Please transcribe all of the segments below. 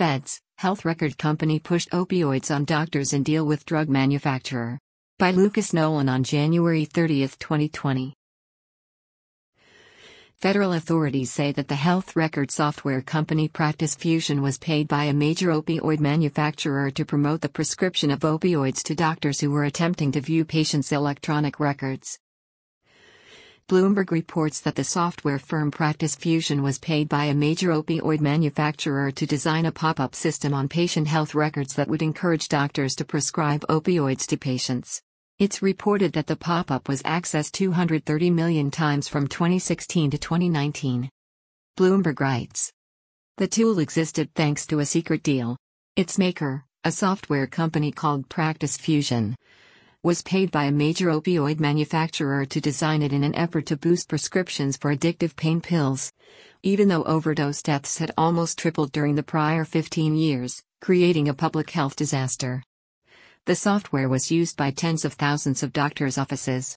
Feds, health record company pushed opioids on doctors in deal with drug manufacturer. By Lucas Nolan on January 30, 2020. Federal authorities say that the health record software company Practice Fusion was paid by a major opioid manufacturer to promote the prescription of opioids to doctors who were attempting to view patients' electronic records. Bloomberg reports that the software firm Practice Fusion was paid by a major opioid manufacturer to design a pop-up system on patient health records that would encourage doctors to prescribe opioids to patients. It's reported that the pop-up was accessed 230 million times from 2016 to 2019. Bloomberg writes. The tool existed thanks to a secret deal. Its maker, a software company called Practice Fusion, was paid by a major opioid manufacturer to design it in an effort to boost prescriptions for addictive pain pills, even though overdose deaths had almost tripled during the prior 15 years, creating a public health disaster. The software was used by tens of thousands of doctors' offices.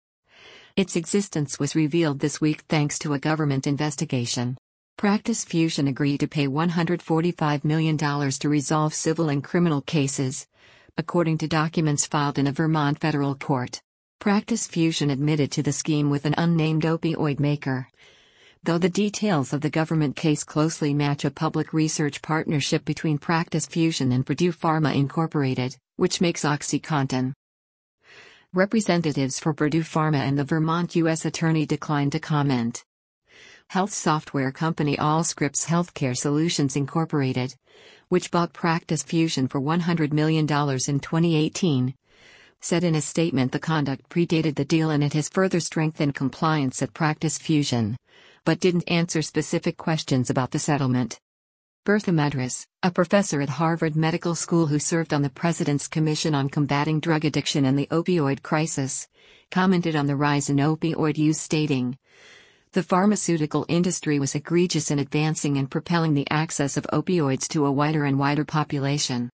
Its existence was revealed this week thanks to a government investigation. Practice Fusion agreed to pay $145 million to resolve civil and criminal cases, according to documents filed in a Vermont federal court. Practice Fusion admitted to the scheme with an unnamed opioid maker, though the details of the government case closely match a public research partnership between Practice Fusion and Purdue Pharma Incorporated, which makes OxyContin. Representatives for Purdue Pharma and the Vermont U.S. Attorney declined to comment. Health software company Allscripts Healthcare Solutions Incorporated, which bought Practice Fusion for $100 million in 2018, said in a statement the conduct predated the deal and it has further strengthened compliance at Practice Fusion, but didn't answer specific questions about the settlement. Bertha Madras, a professor at Harvard Medical School who served on the President's Commission on Combating Drug Addiction and the Opioid Crisis, commented on the rise in opioid use, stating, "The pharmaceutical industry was egregious in advancing and propelling the access of opioids to a wider and wider population."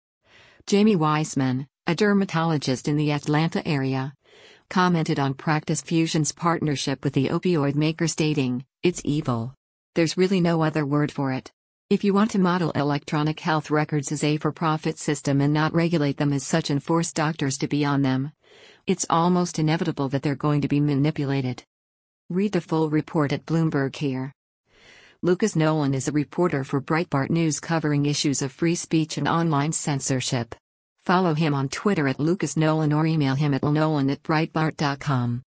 Jamie Weissman, a dermatologist in the Atlanta area, commented on Practice Fusion's partnership with the opioid maker, stating, "It's evil. There's really no other word for it. If you want to model electronic health records as a for-profit system and not regulate them as such and force doctors to be on them, it's almost inevitable that they're going to be manipulated." Read the full report at Bloomberg here. Lucas Nolan is a reporter for Breitbart News covering issues of free speech and online censorship. Follow him on Twitter at Lucas Nolan or email him at lnolan@breitbart.com.